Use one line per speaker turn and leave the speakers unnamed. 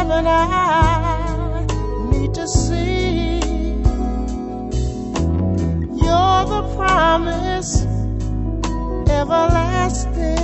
more than I need to see. You're the promise everlasting.